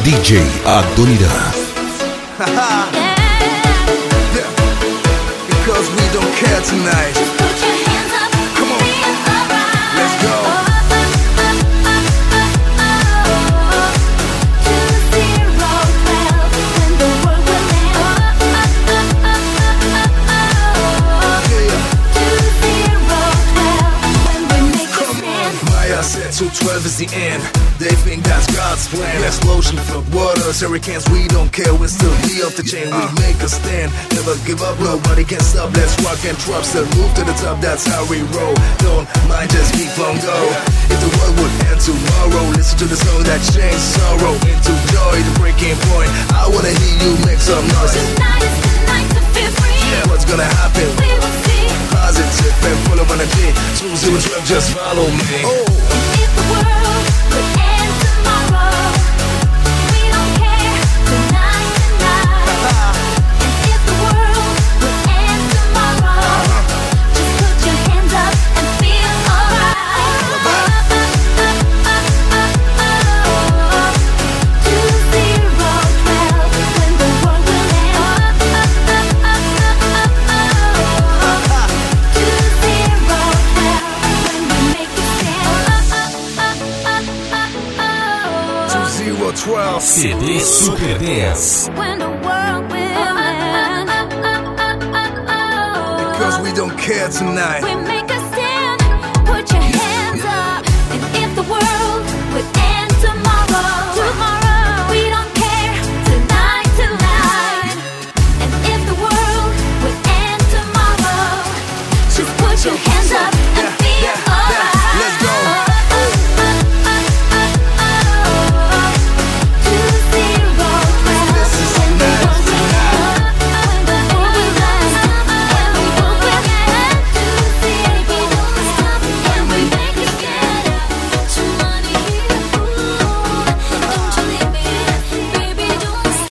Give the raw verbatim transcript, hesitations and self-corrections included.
D J Adoniran. Yeah, because we don't care tonight. Come on, let's go. two twelve is the end. They think that's God's plan. Explosion, flood waters, hurricanes, we don't care. We'll still be off the chain, we make a stand. Never give up, nobody can stop. Let's rock and drop, still move to the top, that's how we roll. Don't mind, just keep on go. If the world would end tomorrow, listen to the song that changed sorrow into joy, the breaking point. I wanna hear you make some noise. Tonight is the night to feel free. Yeah, what's gonna happen? We will see. Positive and full of energy. two zero twelve, just follow me. Oh. If the world could end tomorrow, we don't care. Tonight, tonight. And if the world would end tomorrow, just put your hands up and feel alright. Two zero twelve, when the world will end. Two zero twelve, when we make it stand. two zero twelve C D Super dez. When the world will end. Because we don't care tonight. We make a